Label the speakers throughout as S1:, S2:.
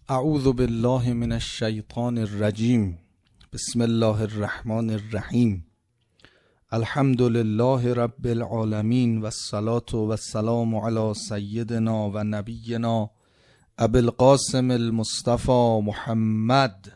S1: اعوذ بالله من الشیطان الرجیم. بسم الله الرحمن الرحیم. الحمد لله رب العالمین و الصلاة و السلام علی سیدنا و نبینا ابی القاسم المصطفى محمد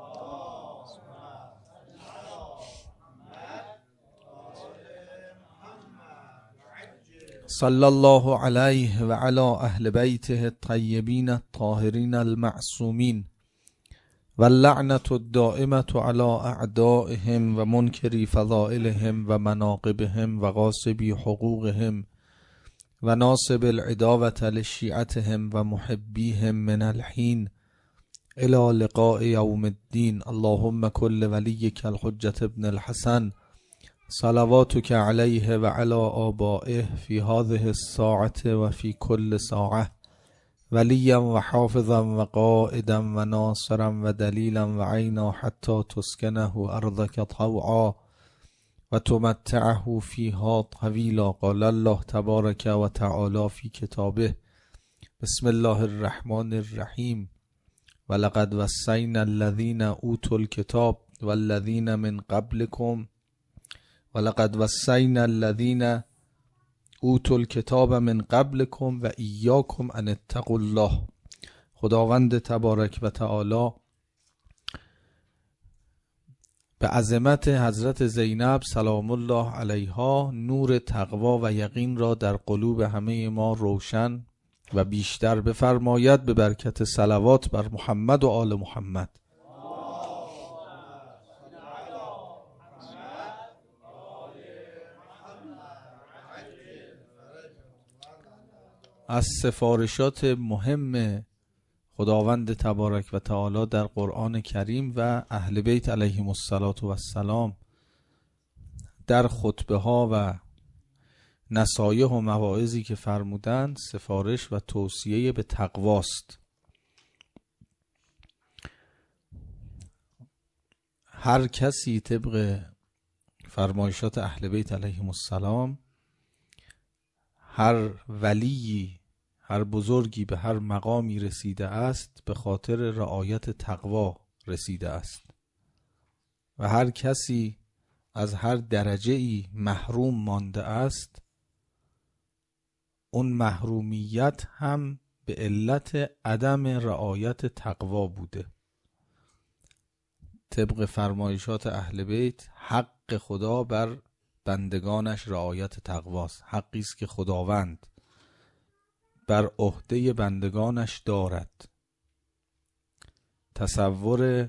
S1: صلی الله علیه و علی اهل بیته الطیبین الطاهرین المعصومین و اللعنة الدائمة علی اعدائهم و منکری فضائلهم و مناقبهم و غاصبی حقوقهم و ناصب العداوة لشیعتهم و محبیهم من الحین الى لقاء یوم الدین. اللهم کل ولیک الحجة ابن الحسن صلواتك علیه و علی آبائه فی هذه الساعة و فی کل ساعة ولیا و حافظا و قائدا و ناصرا و دلیلا و عینا حتی تسکنه ارضک طوعا و تمتعه فیها طویلا. قال الله تبارک و تعالی فی کتابه بسم الله الرحمن الرحیم ولقد وصینا الذین اوتوا الکتاب والذین من قبلکم ولقد وصینا الذین اوتوا الکتاب من قبلکم و ایاکم ان اتقوا الله. خداوند تبارک و تعالی به عظمت حضرت زینب سلام الله علیها نور تقوا و یقین را در قلوب همه ما روشن و بیشتر بفرماید به برکت صلوات بر محمد و آل محمد. از سفارشات مهم خداوند تبارک و تعالی در قرآن کریم و اهل بیت علیهم السلام در خطبه ها و نصایح و مواعظی که فرمودند سفارش و توصیه به تقواست. هر کسی طبق فرمایشات اهل بیت علیهم السلام، هر ولی، هر بزرگی به هر مقامی رسیده است به خاطر رعایت تقوا رسیده است و هر کسی از هر درجه‌ای محروم مانده است اون محرومیت هم به علت عدم رعایت تقوا بوده. طبق فرمایشات اهل بیت حق خدا بر بندگانش رعایت تقواست. حقی است که خداوند بر عهده بندگانش دارد. تصور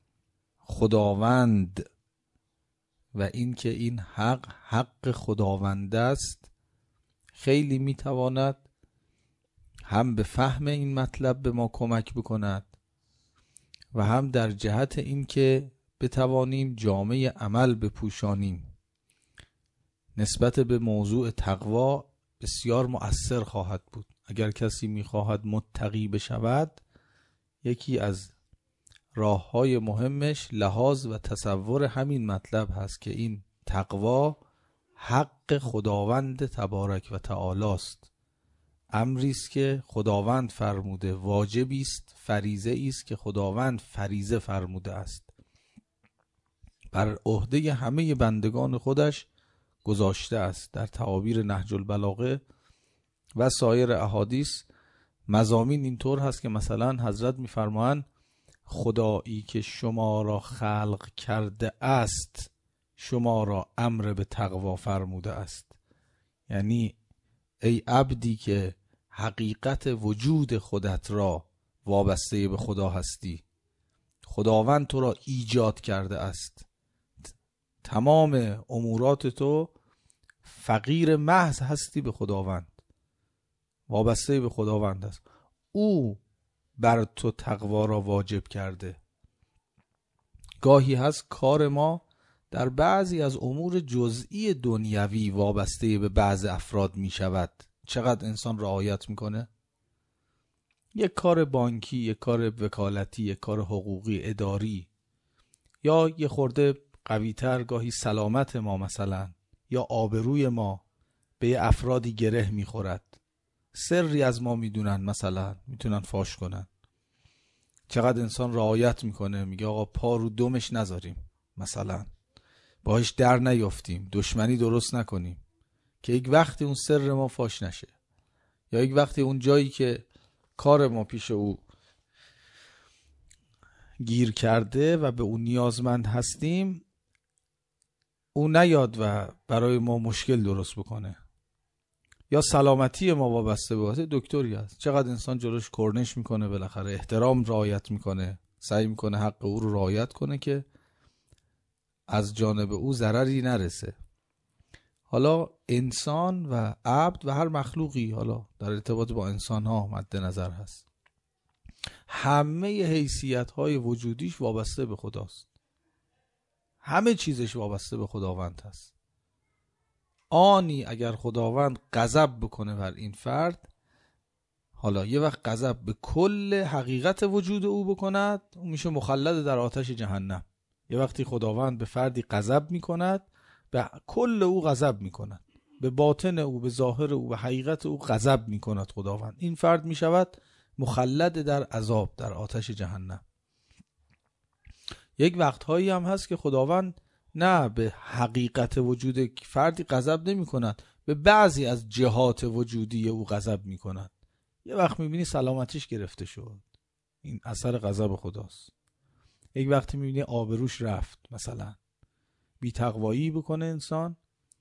S1: خداوند و اینکه این حق خداوند است خیلی میتواند هم به فهم این مطلب به ما کمک بکند و هم در جهت اینکه بتوانیم جامه عمل بپوشانیم. نسبت به موضوع تقوا بسیار مؤثر خواهد بود. اگر کسی میخواهد متقی بشود یکی از راههای مهمش لحاظ و تصور همین مطلب هست که این تقوا حق خداوند تبارک و تعالی است. امری است که خداوند فرموده، واجبی است، فریضه است که خداوند فریضه فرموده است، بر عهده همه بندگان خودش گذاشته است. در تعابیر نهج البلاغه و سایر احادیث مضامین اینطور هست که مثلا حضرت میفرمایند خدایی که شما را خلق کرده است شما را امر به تقوا فرموده است. یعنی ای عبدی که حقیقت وجود خودت را وابسته به خدا هستی، خداوند تو را ایجاد کرده است، تمام امورات تو فقیر محض هستی به خداوند، وابسته به خداوند است. او بر تو تقوا را واجب کرده. گاهی هست کار ما در بعضی از امور جزئی دنیوی وابسته به بعض افراد می شود. چقدر انسان رعایت میکنه؟ یک کار بانکی، یک کار وکالتی، یک کار حقوقی اداری، یا یه خورده قوی‌تر گاهی سلامت ما مثلا یا آبروی ما به یه افرادی گره میخورد، سری از ما میدونن، مثلا میتونن فاش کنن، چقدر انسان رعایت میکنه، میگه آقا پا رو دمش نذاریم، مثلا باهاش در نیافتیم، دشمنی درست نکنیم که یک وقتی اون سر ما فاش نشه، یا یک وقتی اون جایی که کار ما پیش او گیر کرده و به اون نیازمند هستیم او نیاد و برای ما مشکل درست بکنه. یا سلامتی ما وابسته به دکتری هست، چقدر انسان جلوش کرنش میکنه، بالاخره احترام رعایت میکنه، سعی میکنه حق او رو رعایت کنه که از جانب او ضرری نرسه. حالا انسان و عبد و هر مخلوقی حالا در ارتباط با انسان ها مد نظر هست، همه حیثیت های وجودیش وابسته به خداست، همه چیزش وابسته به خداوند هست. آنی اگر خداوند غضب بکنه بر این فرد، حالا یه وقت غضب به کل حقیقت وجود او بکند، اون میشه مخلد در آتش جهنم. یه وقتی خداوند به فردی غضب میکند، به کل او غضب میکند، به باطن او، به ظاهر او، به حقیقت او غضب میکند خداوند، این فرد میشود مخلد در عذاب، در آتش جهنم. یک وقتهایی هم هست که خداوند نه به حقیقت وجود فردی غضب نمی کند، به بعضی از جهات وجودی او غضب می کند. یه وقت می بینی سلامتیش گرفته شد، این اثر غضب خداست. یک وقتی می بینی آبروش رفت، مثلا بی تقوایی بکنه انسان،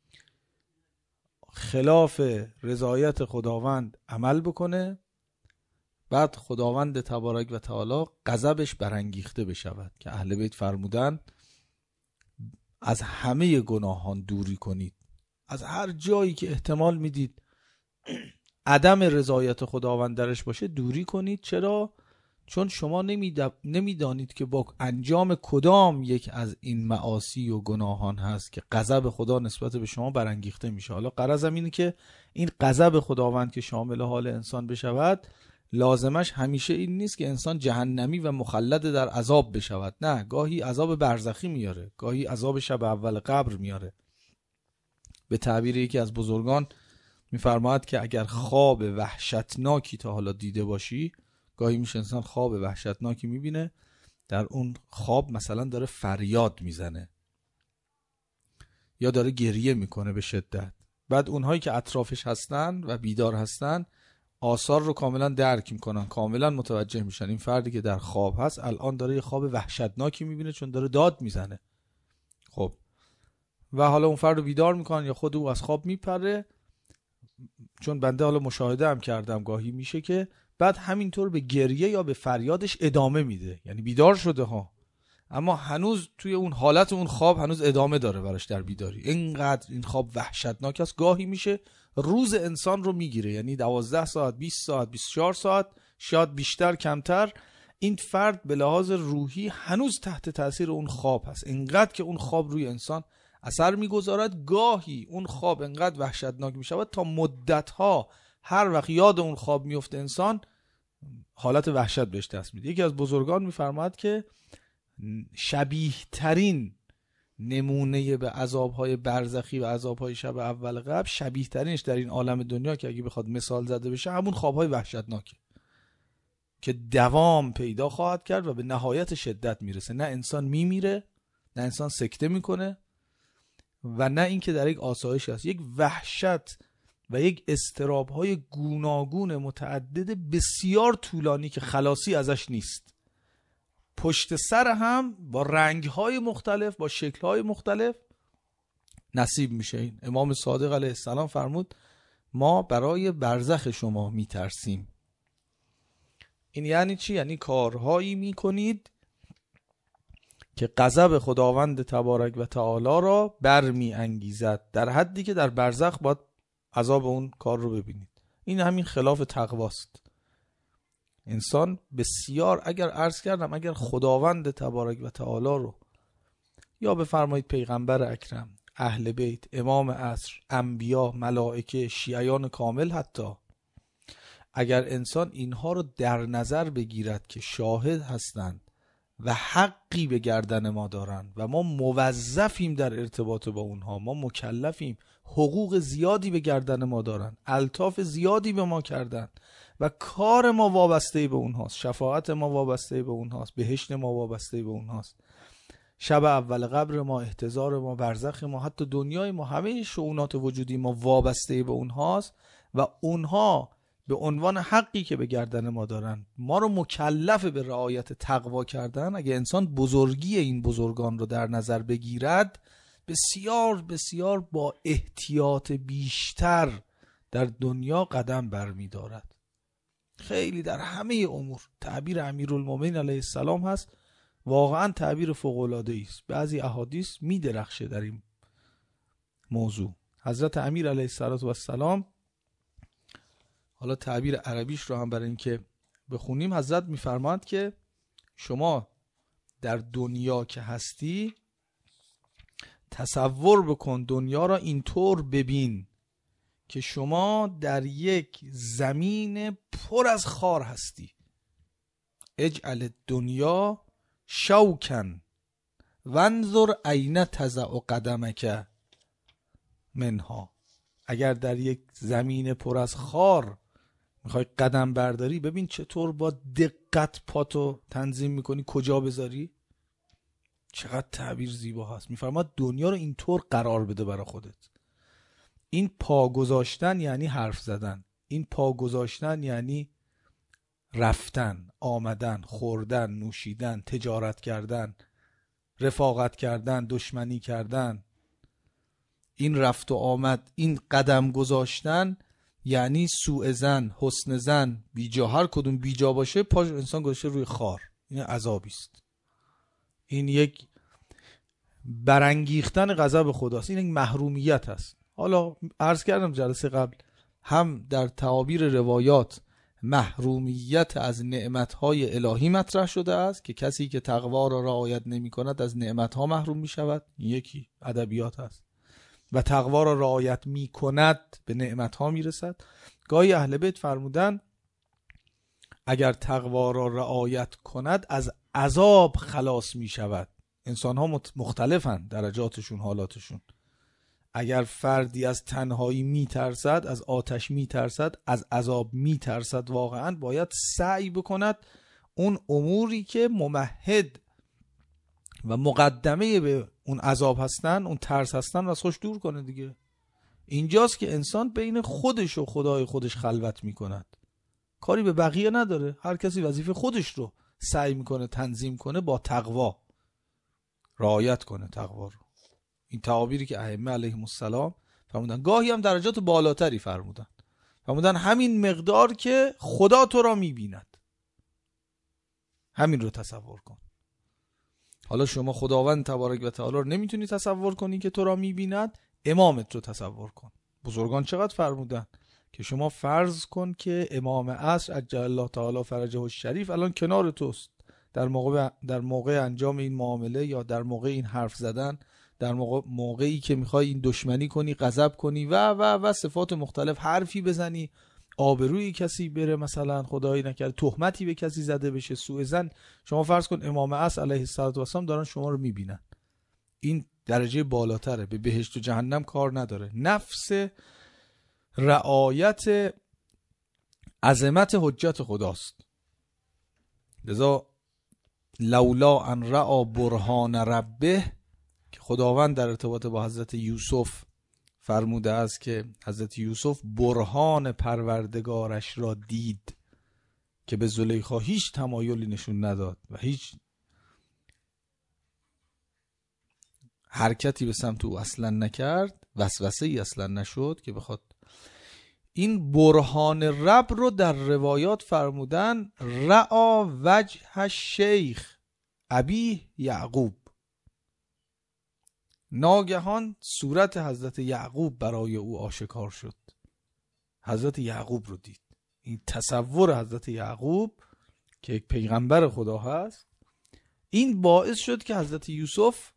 S1: خلاف رضایت خداوند عمل بکنه، بعد خداوند تبارک و تعالی غضبش برانگیخته بشود که اهل بیت فرمودن از همه گناهان دوری کنید. از هر جایی که احتمال میدید عدم رضایت خداوند درش باشه دوری کنید. چرا؟ چون شما نمیدانید که با انجام کدام یک از این معاصی و گناهان هست که غضب خدا نسبت به شما برانگیخته میشه. حالا غرضم اینه که این غضب خداوند که شامل حال انسان بشود، لازمش همیشه این نیست که انسان جهنمی و مخلد در عذاب بشود. نه، گاهی عذاب برزخی میاره، گاهی عذاب شب اول قبر میاره. به تعبیر یکی از بزرگان میفرماید که اگر خواب وحشتناکی تا حالا دیده باشی، گاهی میشه انسان خواب وحشتناکی میبینه، در اون خواب مثلا داره فریاد میزنه یا داره گریه میکنه به شدت. بعد اونهایی که اطرافش هستن و بیدار هستن آثار رو کاملا درک میکنن، کاملا متوجه میشن این فردی که در خواب هست الان داره یه خواب وحشتناکی میبینه چون داره داد میزنه. خب و حالا اون فرد رو بیدار میکنن یا خود او از خواب میپره، چون بنده حالا مشاهده هم کردم گاهی میشه که بعد همینطور به گریه یا به فریادش ادامه میده. یعنی بیدار شده ها، اما هنوز توی اون حالت اون خواب هنوز ادامه داره براش در بیداری. اینقدر این خواب وحشتناک است، گاهی میشه روز انسان رو میگیره، یعنی 12 ساعت، 20 ساعت، 24 ساعت، شاید بیشتر کمتر. این فرد به لحاظ روحی هنوز تحت تاثیر اون خواب هست، اینقدر که اون خواب روی انسان اثر میگذارد. گاهی اون خواب اینقدر وحشتناک میشود تا مدتها هر وقت یاد اون خواب میفته انسان حالت وحشت بهش دست میده. یکی از بزرگان میفرماید که شبیه ترین نمونه به عذابهای برزخی و عذابهای شب اول قبر، شبیه ترینش در این عالم دنیا که اگه بخواد مثال زده بشه همون خوابهای وحشتناکه که دوام پیدا خواهد کرد و به نهایت شدت میرسه. نه انسان میمیره، نه انسان سکته میکنه و نه اینکه در یک آسایش هست، یک وحشت و یک اضطراب‌های گوناگون متعدد بسیار طولانی که خلاصی ازش نیست. پشت سر هم با رنگ‌های مختلف، با شکل‌های مختلف نصیب میشه. این امام صادق علیه السلام فرمود ما برای برزخ شما میترسیم. این یعنی چی؟ یعنی کارهایی میکنید که غضب خداوند تبارک و تعالی را برمی انگیزد، در حدی که در برزخ باید عذاب اون کار رو ببینید. این همین خلاف تقواست. انسان بسیار، اگر عرض کردم اگر خداوند تبارک و تعالی رو یا بفرمایید پیغمبر اکرم، اهل بیت، امام عصر، انبیا، ملائکه، شیعیان کامل، حتی اگر انسان اینها رو در نظر بگیرد که شاهد هستند و حقی به گردن ما دارن و ما موظفیم در ارتباط با اونها، ما مکلفیم، حقوق زیادی به گردن ما دارن، الطاف زیادی به ما کردن و کار ما وابسته به اونهاست، شفاعت ما وابسته به اونهاست، بهشت ما وابسته به اونهاست، شب اول قبر ما، احتضار ما، برزخ ما، حتی دنیای ما، همه شؤونات وجودی ما وابسته به اونهاست و اونها به عنوان حقی که به گردن ما دارن ما رو مکلف به رعایت تقوا کردن. اگه انسان بزرگی این بزرگان رو در نظر بگیرد، بسیار بسیار با احتیاط بیشتر در دنیا قدم برمی دارد. خیلی در همه امور تعبیر امیرالمومنین علیه السلام هست، واقعا تعبیر فوق‌العاده است. بعضی احادیث می درخشه در این موضوع. حضرت امیر علیه السلام، حالا تعبیر عربیش رو هم برای اینکه بخونیم، حضرت میفرماند که شما در دنیا که هستی تصور بکن، دنیا را اینطور ببین که شما در یک زمین پر از خار هستی. اجعل دنیا شوکن وانظر این تضع قدمک منها. اگر در یک زمین پر از خار میخوای قدم برداری، ببین چطور با دقت پاتو تنظیم میکنی کجا بذاری. چقدر تعبیر زیبا هست. میفرماد دنیا رو اینطور قرار بده برای خودت. این پا گذاشتن یعنی حرف زدن، این پا گذاشتن یعنی رفتن، آمدن، خوردن، نوشیدن، تجارت کردن، رفاقت کردن، دشمنی کردن. این رفت و آمد، این قدم گذاشتن یعنی سوء ظن، حسن ظن، بیجا. هر کدوم بیجا باشه پاش انسان گذاشته روی خار، این عذابی است. این یک برانگیختن غضب خداست، این یک محرومیت است. حالا عرض کردم جلسه قبل، هم در تعابیر روایات محرومیت از نعمتهای الهی مطرح شده است که کسی که تقوا را رعایت نمی کند از نعمتها محروم می شود، یکی ادبیات است، و تقوا را رعایت می کند به نعمتها می رسد. گاهی اهل بیت فرمودن اگر تقوا را رعایت کند از عذاب خلاص می شود. انسان ها مختلفن درجاتشون، حالاتشون. اگر فردی از تنهایی می ترسد، از آتش می ترسد، از عذاب می ترسد، واقعا باید سعی بکند اون اموری که ممهد و مقدمه به اون عذاب هستن، اون ترس هستن، از خوش دور کنه دیگه. اینجاست که انسان بین خودش و خدای خودش خلوت می کند، کاری به بقیه نداره. هر کسی وظیفه خودش رو سعی میکنه تنظیم کنه، با تقوا رعایت کنه تقوا رو. این تعابیری که ائمه علیهم السلام فرمودن، گاهی هم درجات بالاتری فرمودن، فرمودن همین مقدار که خدا تو را میبیند، همین رو تصور کن. حالا شما خداوند تبارک و تعالی رو نمیتونی تصور کنی که تو را میبیند، امامت رو تصور کن. بزرگان چقدر فرمودن که شما فرض کن که امام عصر عجل الله تعالی فرجه الشریف الان کنار توست، در موقع انجام این معامله، یا در موقع این حرف زدن، در موقعی که میخوای این دشمنی کنی، غضب کنی و صفات مختلف، حرفی بزنی، آبروی کسی بره، مثلا خدایی نکرده تهمتی به کسی زده بشه، سوء ظن. شما فرض کن امام عصر علیه السلام دارن شما رو میبینن. این درجه بالاتره، به بهشت و جهنم کار نداره. نفس رعایت عظمت حجت خداست. لذا لولا ان رعا برهان ربه، که خداوند در ارتباط با حضرت یوسف فرموده است که حضرت یوسف برهان پروردگارش را دید که به زلیخا هیچ تمایلی نشون نداد و هیچ حرکتی به سمت او اصلا نکرد، وسوسه ای اصلا نشد که بخواد. این برهان رب رو در روایات فرمودن رعا وجه الشیخ ابی یعقوب، ناگهان صورت حضرت یعقوب برای او آشکار شد، حضرت یعقوب رو دید. این تصور حضرت یعقوب که یک پیغمبر خدا هست، این باعث شد که حضرت یوسف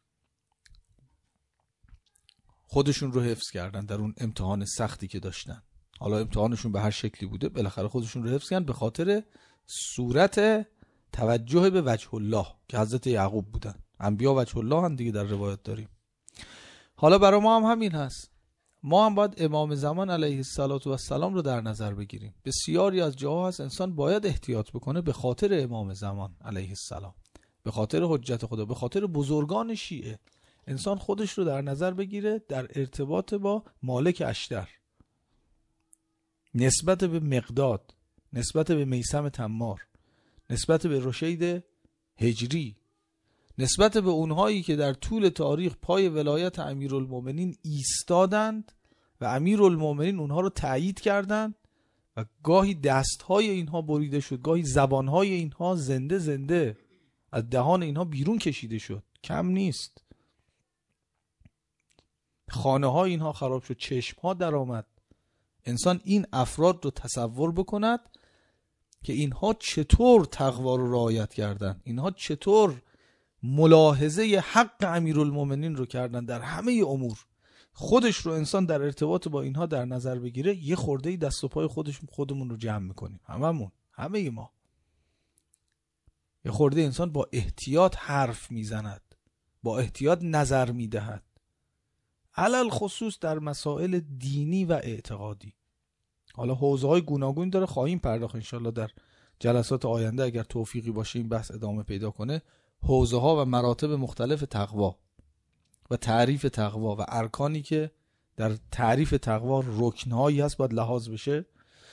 S1: خودشون رو حفظ کردن در اون امتحان سختی که داشتن. حالا امتحانشون به هر شکلی بوده، بالاخره خودشون رو حفظ کردن به خاطر صورت توجه به وجه الله که حضرت یعقوب بودن. انبیا وجه الله هم دیگه در روایت داریم. حالا برای ما هم همین هست. ما هم باید امام زمان علیه السلام رو در نظر بگیریم. بسیاری از جاها هست انسان باید احتیاط بکنه به خاطر امام زمان علیه السلام، به خاطر حجت خدا، به خاطر بزرگان شیعه. انسان خودش رو در نظر بگیره در ارتباط با مالک اشتر، نسبت به مقداد، نسبت به میثم تمار، نسبت به رشید هجری، نسبت به اونهایی که در طول تاریخ پای ولایت امیرالمومنین ایستادند و امیرالمومنین اونها رو تأیید کردند و گاهی دستهای اینها بریده شد، گاهی زبانهای اینها زنده از دهان اینها بیرون کشیده شد، کم نیست. خانه های اینها خراب شد، چشم ها در آمد. انسان این افراد رو تصور بکند که اینها چطور تقوا رو رعایت کردن، اینها چطور ملاحظه حق امیرالمومنین رو کردن در همه امور. خودش رو انسان در ارتباط با اینها در نظر بگیره، یه خورده دست و پای خودمون رو جمع میکنیم. همه ما یه خورده انسان با احتیاط حرف میزند، با احتیاط نظر میدهد، علل خصوص در مسائل دینی و اعتقادی. حالا حوزه های گوناگون داره، خواهیم پرداخت انشالله در جلسات آینده اگر توفیقی باشه این بحث ادامه پیدا کنه. حوزه ها و مراتب مختلف تقوا و تعریف تقوا و ارکانی که در تعریف تقوا رکنهایی هست باید لحاظ بشه،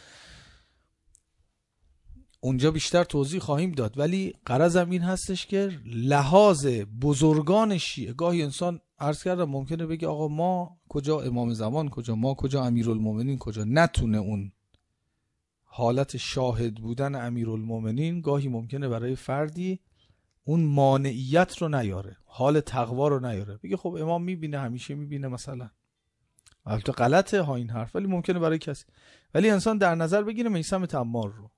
S1: اونجا بیشتر توضیح خواهیم داد. ولی غرضم این هستش که لحاظ بزرگان شیعه، گاهی انسان عرض کردم ممکنه بگه آقا ما کجا امام زمان کجا، ما کجا امیرالمومنین کجا، نتونه اون حالت شاهد بودن امیرالمومنین گاهی ممکنه برای فردی اون مانعیت رو نیاره، حال تقوا رو نیاره، بگه خب امام میبینه، همیشه میبینه مثلا. البته غلطه ها این حرف، ولی ممکنه برای کسی. ولی انسان در نظر بگیره میثم تمار رو،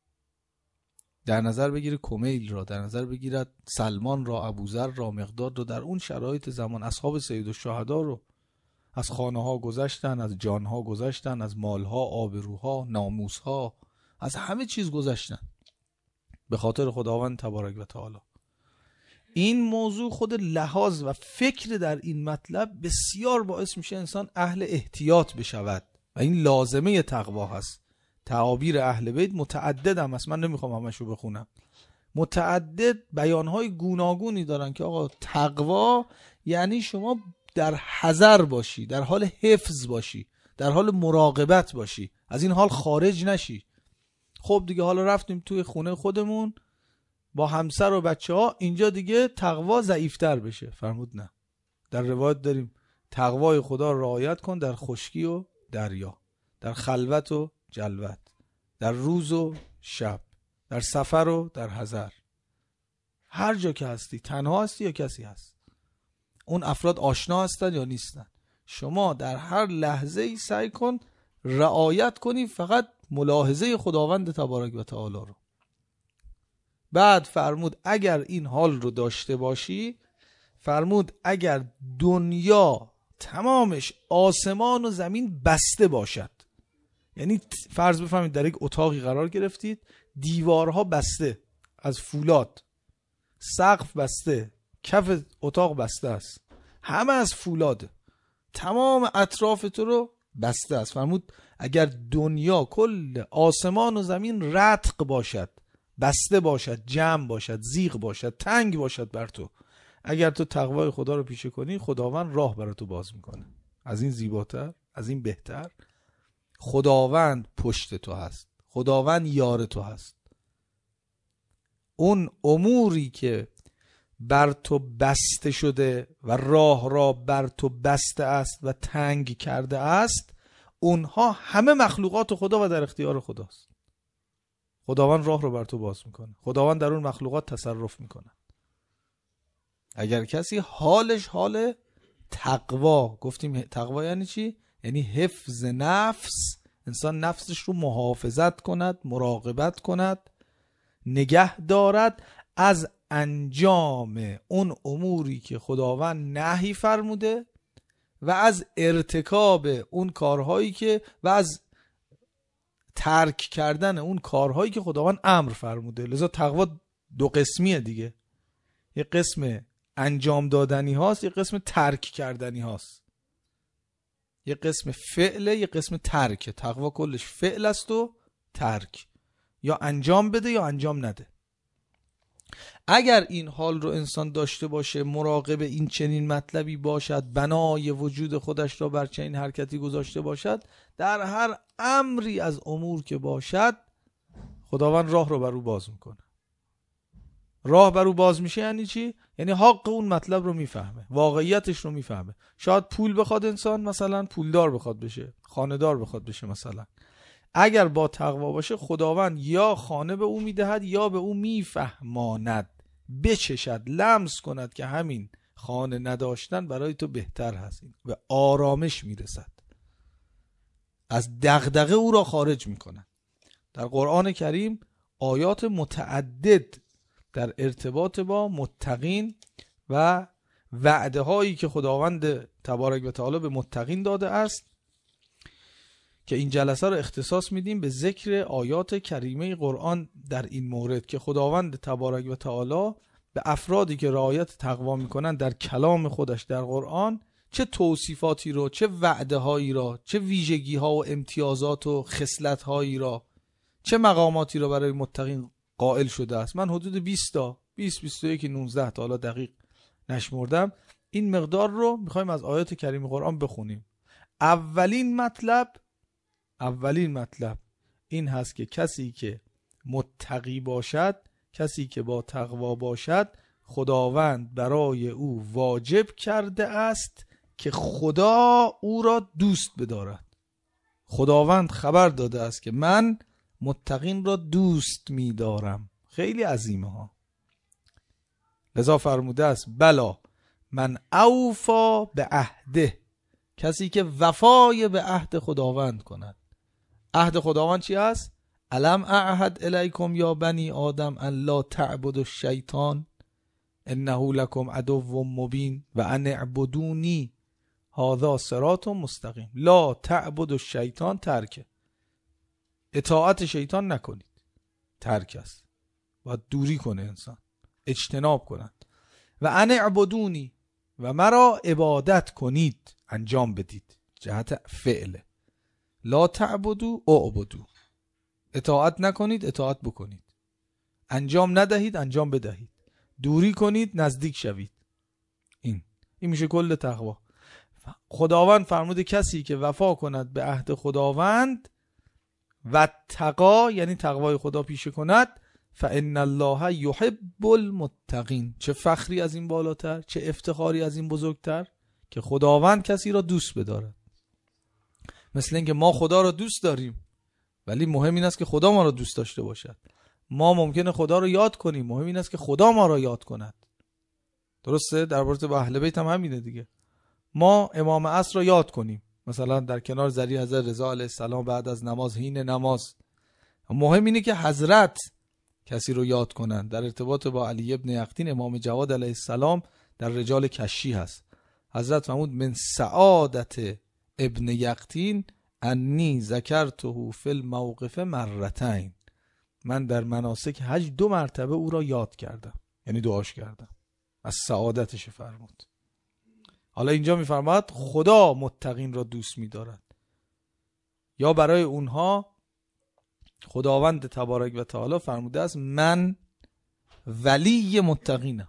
S1: در نظر بگیره کمیل را، در نظر بگیرد سلمان را، ابوذر را، مقداد را، در اون شرایط زمان اصحاب سید الشهدا رو از خانه ها گذشتن، از جان ها گذشتن، از مال ها، آبروها، ناموس ها، از همه چیز گذشتن به خاطر خداوند تبارک و تعالی. این موضوع خود لحاظ و فکر در این مطلب بسیار باعث میشه انسان اهل احتیاط بشود و این لازمه تقوا هست. تعابیر اهل بیت متعدد هم هست، من نمیخوام همشو بخونم، متعدد بیانهای گوناگونی دارن که آقا تقوا یعنی شما در حذر باشی، در حال حفظ باشی، در حال مراقبت باشی، از این حال خارج نشی. خب دیگه حالا رفتیم توی خونه خودمون با همسر و بچه ها، اینجا دیگه تقوا ضعیفتر بشه. فرمود نه، در روایت داریم تقوای خدا رعایت کن در خشکی و دریا، در خلوت و جلوت، در روز و شب، در سفر و در حضر، هر جا که هستی، تنها هستی یا کسی هست، اون افراد آشنا هستن یا نیستن، شما در هر لحظه ای سعی کن رعایت کنی فقط ملاحظه خداوند تبارک و تعالی رو. بعد فرمود اگر این حال رو داشته باشی، فرمود اگر دنیا تمامش آسمان و زمین بسته باشد، یعنی فرض بفرمایید در یک اتاقی قرار گرفتید، دیوارها بسته از فولاد، سقف بسته، کف اتاق بسته است، همه از فولاد، تمام اطراف تو رو بسته است. فرمود اگر دنیا کل آسمان و زمین رتق باشد، بسته باشد، جمع باشد، زیغ باشد، تنگ باشد بر تو، اگر تو تقوای خدا رو پیشه کنی، خداوند راه برای تو باز میکنه. از این زیباتر، از این بهتر؟ خداوند پشت تو هست، خداوند یار تو هست. اون اموری که بر تو بسته شده و راه را بر تو بسته است و تنگ کرده است، اونها همه مخلوقات خدا و در اختیار خداست. خداوند راه رو بر تو باز میکنه، خداوند در اون مخلوقات تصرف میکنه. اگر کسی حالش حال تقوا، گفتیم تقوا یعنی چی؟ یعنی حفظ نفس، انسان نفسش رو محافظت کند، مراقبت کند، نگه دارد از انجام اون اموری که خداوند نهی فرموده و از ارتکاب اون کارهایی که و از ترک کردن اون کارهایی که خداوند امر فرموده. لذا تقوا دو قسمیه دیگه، یه قسم انجام دادنی هاست، یه قسم ترک کردنی هاست. یه قسم فعله، یه قسم ترکه. تقوا کلش فعل است و ترک، یا انجام بده یا انجام نده. اگر این حال رو انسان داشته باشه، مراقب این چنین مطلبی باشد، بنای وجود خودش را بر چنین حرکتی گذاشته باشد، در هر امری از امور که باشد خداوند راه رو بر او باز میکنه. راه بر او باز میشه یعنی چی؟ یعنی حق اون مطلب رو میفهمه، واقعیتش رو میفهمه. شاید پول بخواد انسان، مثلا پولدار بخواد بشه، خانه‌دار بخواد بشه مثلا، اگر با تقوا باشه خداوند یا خانه به او میدهد یا به او میفهماند، بچشد، لمس کند که همین خانه نداشتن برای تو بهتر هست، و آرامش میرسد، از دغدغه او را خارج میکند. در قرآن کریم آیات متعدد در ارتباط با متقین و وعده هایی که خداوند تبارک و تعالی به متقین داده است که این جلسه رو اختصاص میدیم به ذکر آیات کریمه قرآن در این مورد، که خداوند تبارک و تعالی به افرادی که رعایت تقوا میکنن در کلام خودش در قرآن چه توصیفاتی رو، چه وعده هایی را، چه ویژگی ها و امتیازات و خصلت هایی را، چه مقاماتی را برای متقین قائل شده است. من حدود 20 تا 21 19 تا حالا دقیق نشمردم، این مقدار رو میخوایم از آیات کریم قرآن بخونیم. اولین مطلب این هست که کسی که متقی باشد، کسی که با تقوا باشد، خداوند برای او واجب کرده است که خدا او را دوست بدارد. خداوند خبر داده است که من متقین را دوست می‌دارم. خیلی عظیمه ها. لذا فرموده است بلا من اوفا به عهده، کسی که وفای به عهد خداوند کند. عهد خداوند چی است؟ الم اعهد الیکم یا بنی آدم ان لا تعبدوا الشیطان انه لکم عدو مبین و ان اعبدونی هذا صراط مستقیم. لا تعبدوا الشیطان ترکه، اطاعت شیطان نکنید، ترک است، باید دوری کنه انسان، اجتناب کند. و ان اعبدونی، و مرا عبادت کنید، انجام بدید، جهت فعله. لا تعبدو اعبدو، اطاعت نکنید، اطاعت بکنید، انجام ندهید، انجام بدهید، دوری کنید، نزدیک شوید. این میشه کل تقوا. خداوند فرموده کسی که وفا کند به عهد خداوند و تقا، یعنی تقوای خدا پیشه کند، فان الله یحب المتقین. چه فخری از این بالاتر، چه افتخاری از این بزرگتر که خداوند کسی را دوست بدارد. مثل اینکه ما خدا را دوست داریم، ولی مهم این است که خدا ما را دوست داشته باشد. ما ممکنه خدا را یاد کنیم، مهم این است که خدا ما را یاد کند. درسته؟ در رابطه با اهل بیت هم همینه دیگه. ما امام عصر را یاد کنیم، مثلا در کنار ذریع حضرت رضا علیه السلام بعد از نماز، حین نماز. مهم اینه که حضرت کسی رو یاد کنند. در ارتباط با علی ابن یقطین، امام جواد علیه السلام در رجال کشی هست. حضرت فرمود من سعادت ابن یقطین انی ذکرته فی الموقف مرتین، من در مناسک حج 2 مرتبه او را یاد کردم، یعنی دعاش کردم. از سعادتش فرمود. حالا اینجا میفرماد خدا متقین را دوست می‌دارد، یا برای اونها خداوند تبارک و تعالی فرموده است من ولی متقینم،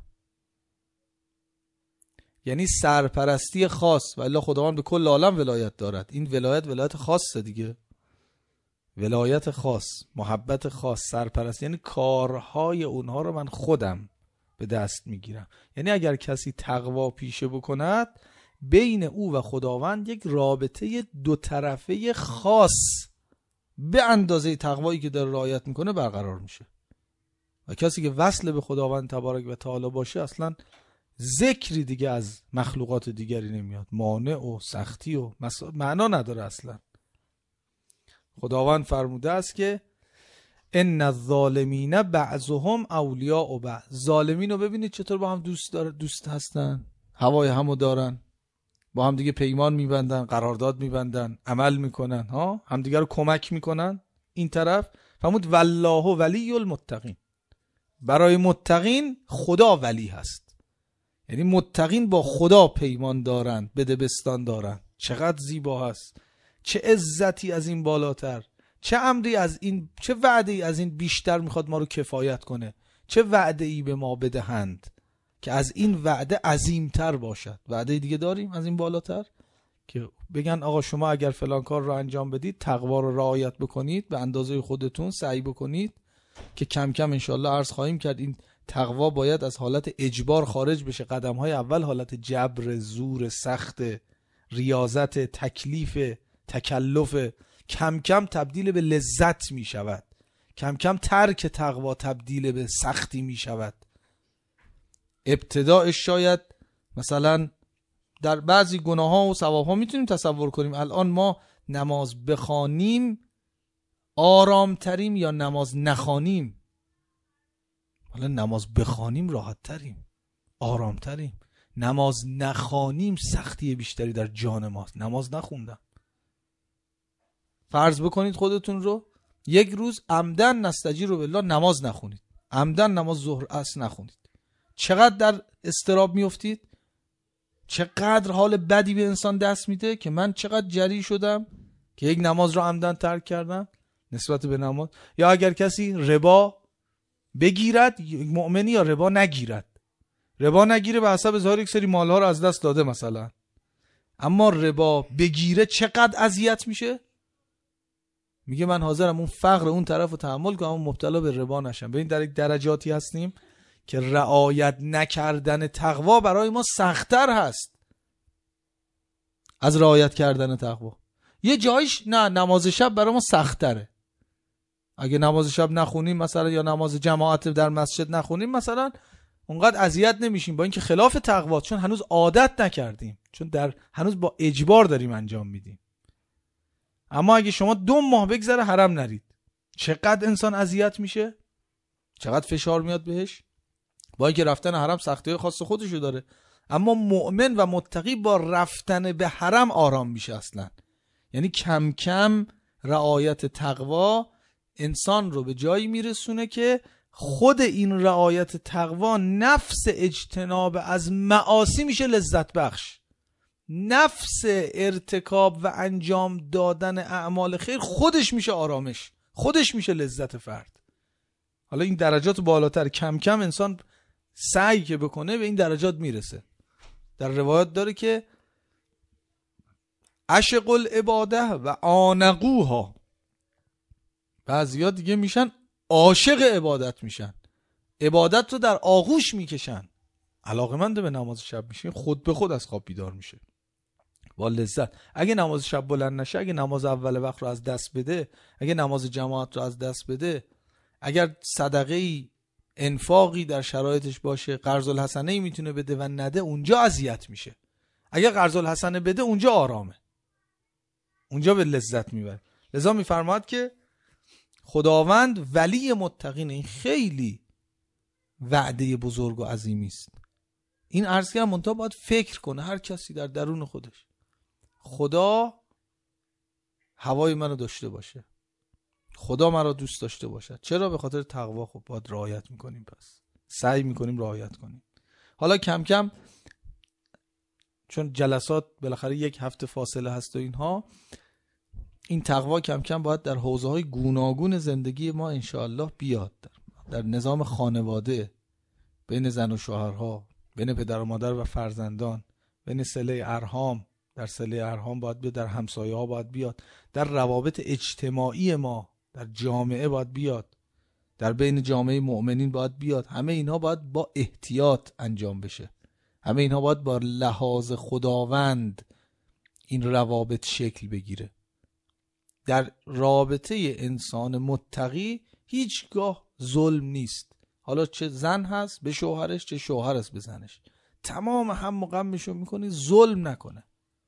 S1: یعنی سرپرستی خاص. و الا خداوند به کل عالم ولایت دارد. این ولایت خاصه دیگه، ولایت خاص، محبت خاص، سرپرستی، یعنی کارهای اونها رو من خودم به دست میگیرم. یعنی اگر کسی تقوا پیشه بکند، بین او و خداوند یک رابطه 2 طرفه خاص به اندازه تقوایی که داره رعایت میکنه برقرار میشه. و کسی که وصل به خداوند تبارک و تعالی باشه، اصلا ذکری دیگه از مخلوقات دیگری نمیاد، مانع و سختی و معنا نداره اصلا. خداوند فرموده است که ان الظالمین بعضهم اولیاء بعض. ظالمین رو ببینید چطور با هم دوست هستن، هوای همو دارن، با هم دیگه پیمان میبندن، قرارداد میبندن، عمل میکنن، همدیگه رو کمک میکنن. این طرف فرمود والله ولی المتقین، برای متقین خدا ولی هست، یعنی متقین با خدا پیمان دارن، بدبستان دارن. چقدر زیبا هست، چه عزتی از این بالاتر، چه امری از این، چه وعده‌ای از این بیشتر میخواد ما رو کفایت کنه، چه وعده‌ای به ما بدهند که از این وعده عظیمتر باشد. وعده دیگه داریم از این بالاتر که بگن آقا شما اگر فلان کار رو انجام بدید، تقوا رو رعایت بکنید، به اندازه خودتون سعی بکنید، که کم کم انشالله عرض خواهیم کرد این تقوا باید از حالت اجبار خارج بشه. قدم‌های اول حالت جبر، زور، سخت، ریاضت، تکلیف، تکلف، کم کم تبدیل به لذت می شود. کم کم ترک تقوا تبدیل به سختی می شود. ابتداعش شاید مثلا در بعضی گناه ها و ثواب ها میتونیم تصور کنیم الان ما نماز بخوانیم آرام تریم یا نماز نخوانیم؟ حالا نماز بخوانیم راحت تریم، آرام تریم. نماز نخوانیم سختی بیشتری در جان ماست. نماز نخوندم. فرض بکنید خودتون رو یک روز عمدن نستجیر بالله نماز نخونید، عمدن نماز ظهر عصر نخونید، چقدر در اضطراب میافتید؟ چقدر حال بدی به انسان دست میده که من چقدر جری شدم که یک نماز رو عمدن ترک کردم نسبت به نماز. یا اگر کسی ربا بگیرد، مؤمنی، یا ربا نگیرد، ربا نگیره به حسب ظاهر یک سری مالها رو از دست داده مثلا، اما ربا بگیره چقدر اذیت میشه؟ میگه من حاضرم اون فقر اون طرف رو تحمل کنم اما مبتلا به ربا نشم. ببین در یک درجاتی هستیم که رعایت نکردن تقوا برای ما سخت‌تر هست از رعایت کردن تقوا. یه جایش نه، نماز شب برای ما سخت‌تره. اگه نماز شب نخونیم مثلا، یا نماز جماعت در مسجد نخونیم مثلا، اونقدر اذیت نمیشیم، با اینکه خلاف تقوا، چون هنوز عادت نکردیم، چون هنوز با اجبار داریم انجام میدیم. اما اگه شما 2 ماه بگذره حرم نرید، چقدر انسان اذیت میشه، چقدر فشار میاد بهش، با اینکه رفتن حرم سختی‌های خاص خودشو داره. اما مؤمن و متقی با رفتن به حرم آرام میشه اصلا. یعنی کم کم رعایت تقوا انسان رو به جایی میرسونه که خود این رعایت تقوا نفس اجتناب از معاصی میشه لذت بخش. نفس ارتکاب و انجام دادن اعمال خیر خودش میشه آرامش، خودش میشه لذت فرد. حالا این درجات بالاتر کم کم انسان سعی که بکنه به این درجات میرسه. در روایات داره که عشق العباده و آنقوها، بعضیا دیگه میشن عاشق عبادت میشن، عبادت رو در آغوش میکشن، علاقمند به نماز شب میشه، خود به خود از خواب بیدار میشه با لذت. اگه نماز شب بلند نشه، اگه نماز اول وقت رو از دست بده، اگه نماز جماعت رو از دست بده، اگر صدقه‌ای انفاقی در شرایطش باشه، قرض الحسنه‌ای میتونه بده و نده، اونجا اذیت میشه. اگر قرض الحسنه بده اونجا آرامه، اونجا به لذت میبره. لذا میفرماد که خداوند ولی متقین. این خیلی وعده بزرگ و عظیمی است. این عرض که منتها باید فکر کنه هر کسی در درون خودش، خدا هوای منو داشته باشه، خدا مرا دوست داشته باشه. چرا؟ به خاطر تقوا. خب باید رعایت میکنیم، پس سعی میکنیم رعایت کنیم. حالا کم کم چون جلسات بالاخره 1 هفته فاصله هست و اینها، این تقوا کم کم باید در حوزه‌های گوناگون زندگی ما انشاءالله بیاد. در نظام خانواده، بین زن و شوهرها، بین پدر و مادر و فرزندان، بین صله ارحام، در صله ارحام باید بیاد، در همسایه ها باید بیاد، در روابط اجتماعی ما در جامعه باید بیاد، در بین جامعه مؤمنین باید بیاد. همه اینها باید با احتیاط انجام بشه، همه اینها باید با لحاظ خداوند این روابط شکل بگیره. در رابطه انسان متقی هیچگاه ظلم نیست. حالا چه زن هست به شوهرش، چه شوهر هست به زنش، تمام هم و غمش رو میکنه، ظلم نکنه.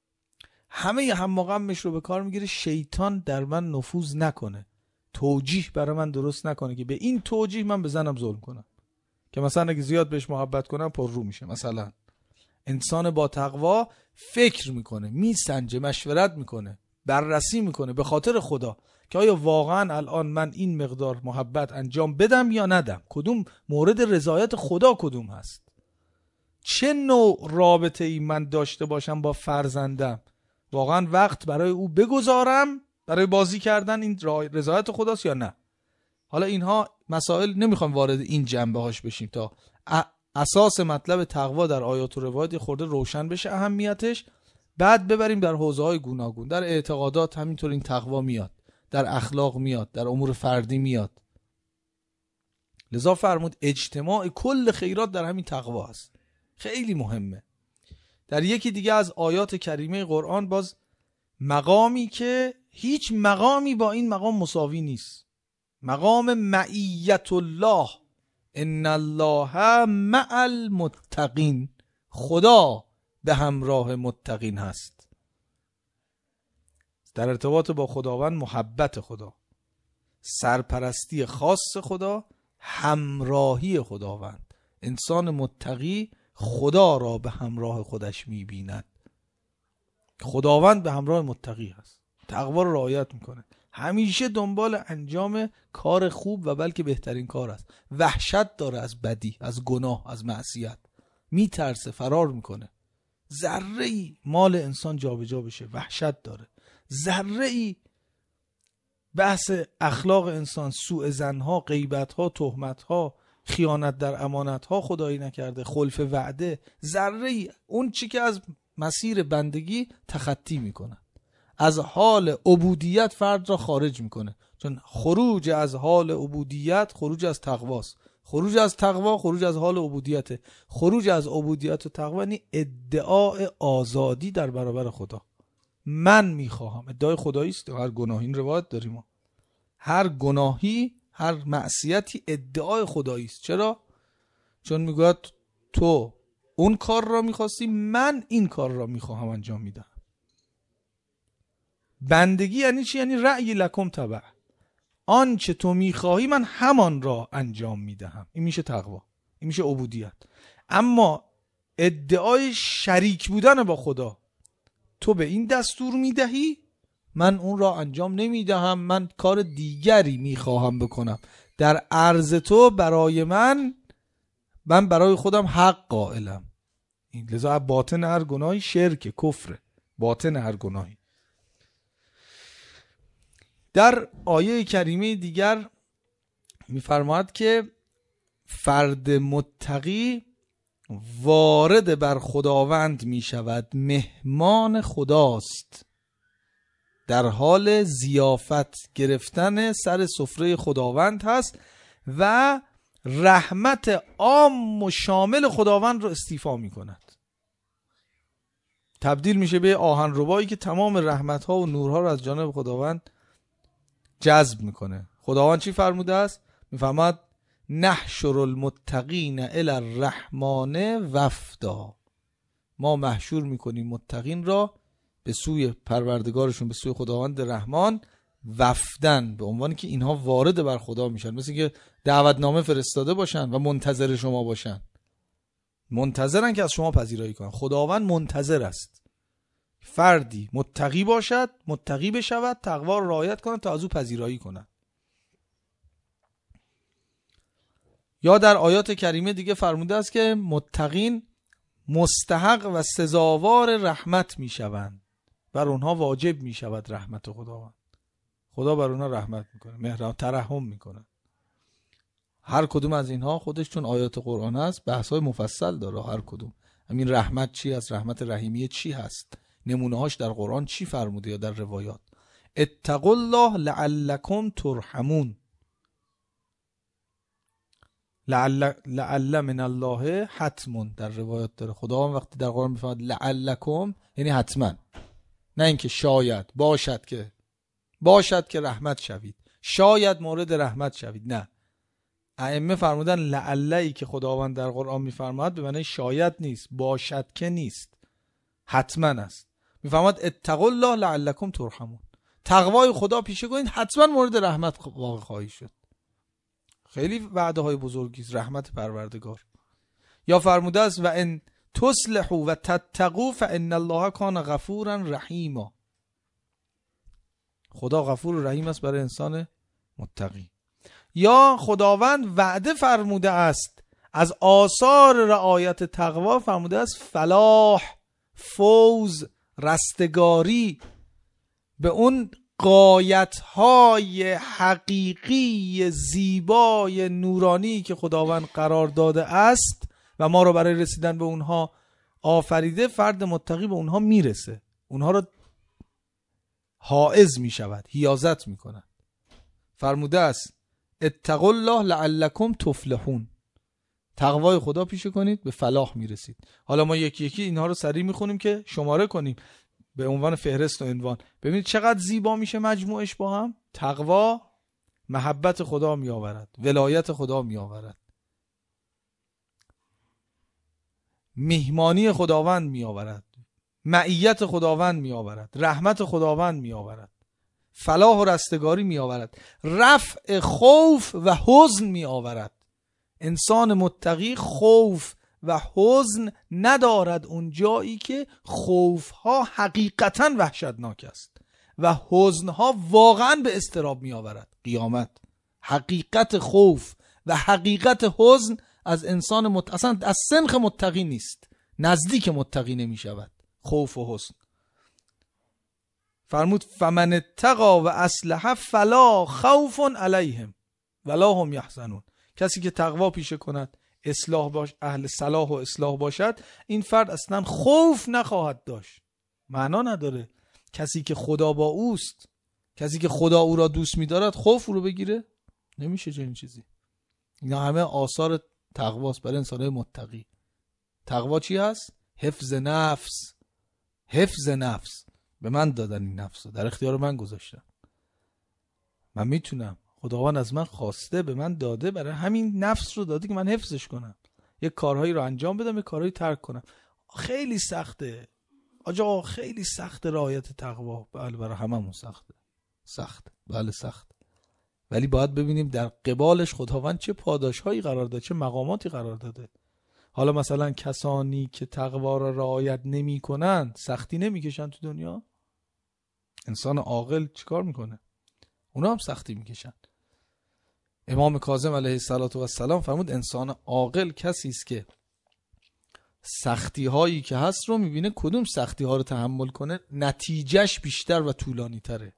S1: همه هم و غمش رو به کار میگیره شیطان در من نفوذ نکنه، توجیه برای من درست نکنه که به این توجیه من به زنم ظلم کنم، که مثلا اگه زیاد بهش محبت کنم پر رو میشه. مثلا انسان با تقوا فکر میکنه، میسنجه، مشورت میکنه، بررسی میکنه به خاطر خدا که آیا واقعا الان من این مقدار محبت انجام بدم یا ندم، کدوم مورد رضایت خدا کدوم هست، چه نوع رابطه ای من داشته باشم با فرزندم، واقعا وقت برای او بگذارم برای بازی کردن، این رضایت خداست یا نه. حالا اینها مسائل نمیخوام وارد این جنبه هاش بشیم تا اساس مطلب تقوا در آیات و روایات خورده روشن بشه اهمیتش، بعد ببریم در حوزه‌های گوناگون. در اعتقادات همینطور این تقوا میاد، در اخلاق میاد، در امور فردی میاد. لذا فرمود اجتماع کل خیرات در همین تقوا است. خیلی مهمه. در یکی دیگه از آیات کریمه قرآن باز مقامی که هیچ مقامی با این مقام مساوی نیست، مقام معیت الله، ان الله مع المتقین، خدا به همراه متقین هست. در ارتباط با خداوند محبت خدا، سرپرستی خاص خدا، همراهی خداوند. انسان متقی خدا را به همراه خودش میبیند. خداوند به همراه متقی هست، تقوا را رعایت میکنه، همیشه دنبال انجام کار خوب و بلکه بهترین کار است. وحشت داره از بدی، از گناه، از معصیت، میترسه، فرار میکنه. ذره‌ای مال انسان جابجا بشه وحشت داره. ذره‌ای بحث اخلاق انسان، سوء ظن‌ها، غیبت‌ها، تهمت‌ها، خیانت در امانت‌ها خدایی نکرده، خلف وعده، ذره‌ای اون چی که از مسیر بندگی تخطی میکنه، از حال عبودیت فرد را خارج میکنه. چون خروج از حال عبودیت خروج از تقواست، خروج از تقوا خروج از حال عبودیت، خروج از عبودیت و تقوا یعنی ادعای آزادی در برابر خدا. من میخواهم، ادعای خدایی است. هر گناهی، این روایت داریم ما، هر گناهی، هر معصیتی ادعای خدایی است. چرا؟ چون میگه تو اون کار را میخواستی، من این کار را میخواهم انجام میدم. بندگی یعنی چی؟ یعنی رأی لکم تبع، آنچه تو میخواهی من همان را انجام میدهم. این میشه تقوا، این میشه عبودیت. اما ادعای شریک بودن با خدا، تو به این دستور میدهی من اون را انجام نمیدهم، من کار دیگری میخواهم بکنم در عرض تو برای من برای خودم حق قائلم. این لذا باطن هر گناهی شرک، کفر، باطن هر گناهی. در آیه کریمه دیگر میفرماید که فرد متقی وارد بر خداوند می شود، مهمان خداست، در حال ضیافت گرفتن سر سفره خداوند هست و رحمت عام و شامل خداوند رو استیفا می کند. تبدیل میشه به آهن ربایی که تمام رحمت ها و نورها رو از جانب خداوند جذب میکنه. خداوند چی فرموده است؟ میفرماد نحشر المتقین الی الرحمن وفدا، ما محشور میکنیم متقین را به سوی پروردگارشون، به سوی خداوند رحمان، وفدن، به عنوانی که اینها وارد بر خدا میشن، مثل که دعوتنامه فرستاده باشن و منتظر شما باشن، منتظرن که از شما پذیرایی کنن. خداوند منتظر است فردی متقی باشد، متقی بشود، تقوا را رعایت کند تا از او پذیرایی کند. یا در آیات کریمه دیگه فرموده است که متقین مستحق و سزاوار رحمت میشوند، بر اونها واجب میشود رحمت خداوند. خدا بر اونها رحمت میکنه، مهربان، ترحم میکنه. هر کدوم از اینها خودش چون آیات قرآن است بحث‌های مفصل داره. هر کدوم همین رحمت چی است، رحمت رحیمیه چی هست، نمونه‌هاش در قرآن چی فرموده یا در روایات. اتقوا الله لعلکم ترحمون، لعل من الله حتمون در روایات داره. خدا وقتی در قرآن میفرماید لعلکم یعنی حتما، نه اینکه شاید باشد که رحمت شوید، شاید مورد رحمت شوید. نه، ائمه فرمودن لعلی که خداوند در قرآن میفرماید به معنی شاید نیست، باشد که نیست، حتما است. میفرماید اتقوا الله لعلکم ترحمون، تقوای خدا پیشه کنید حتما مورد رحمت واقع خواهی شد. خیلی وعده های بزرگی است رحمت پروردگار. یا فرموده است و ان تصلحوا و تتقوا فان الله کان غفورا رحیما، خدا غفور و رحیم است برای انسان متقی. یا خداوند وعده فرموده است از آثار رعایت تقوا، فرموده است فلاح، فوز، رستگاری به اون غایت‌های حقیقی زیبای نورانی که خداوند قرار داده است و ما رو برای رسیدن به اونها آفریده، فرد متقی به اونها میرسه، اونها رو حائز میشود، حیازت میکنن. فرموده است اتقوا الله لعلکم تفلحون، تقوای خدا پیشه کنید به فلاح میرسید. حالا ما یکی یکی اینها رو سریع میخونیم که شماره کنیم به عنوان فهرست و عنوان. ببینید چقدر زیبا میشه مجموعش با هم. تقوا محبت خدا میآورد، ولایت خدا میآورد، میهمانی خداوند میآورد، معیت خداوند میآورد، رحمت خداوند میآورد، فلاح و رستگاری میآورد، رفع خوف و حزن میآورد. انسان متقی خوف و حزن ندارد اون جایی که خوفها حقیقتا وحشتناک است و حزنها واقعا به اضطراب میآورد. قیامت حقیقت خوف و حقیقت حزن از انسان اصلا از سنخ متقی نیست، نزدیک متقی نمی شود خوف و حزن. فرمود فمن اتقی و اصلح فلا خوف علیهم ولا هم یحزنون. کسی که تقوا پیشه کند، اصلاح باش، اهل صلاح و اصلاح باشد، این فرد اصلا خوف نخواهد داشت. معنا نداره کسی که خدا با اوست، کسی که خدا او را دوست می‌دارد خوف او رو بگیره؟ نمیشه چنین چیزی. اینا همه آثار تقواست برای انسان‌های متقی. تقوا چی هست؟ حفظ نفس. حفظ نفس. به من دادن این نفس رو، در اختیار من گذاشتن. من میتونم، خداوند از من خواسته، به من داده، برای همین نفس رو داده که من حفظش کنم، یک کارهایی رو انجام بدم، یک کارهایی ترک کنم. خیلی سخته آجا، خیلی سخته رعایت تقوا. بله برای هممون سخته، بله سخته، ولی باید ببینیم در قبالش خداوند چه پاداشهایی قرار داده، چه مقاماتی قرار داده. حالا مثلا کسانی که تقوا را رعایت نمی کنند سختی نمی کشن تو دنیا؟ انسان عاقل چیکار میکنه؟ اونا هم سختی میکشن. امام کاظم علیه السلام فرمود انسان عاقل کسی است که سختی هایی که هست رو میبینه کدوم سختی ها رو تحمل کنه نتیجهش بیشتر و طولانی تره.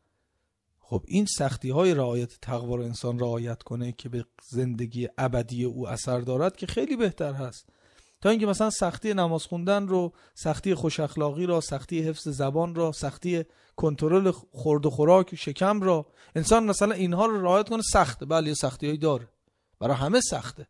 S1: خب این سختی های رعایت تقوا رو انسان رعایت کنه که به زندگی ابدی او اثر دارد که خیلی بهتر هست تا اینکه مثلا سختی نماز خوندن رو، سختی خوش اخلاقی را، سختی حفظ زبان را، سختی کنترل خورد و خوراک شکم را، انسان مثلا اینها رو رعایت کنه سخته. بله یه سختی هایی داره، برای همه سخته.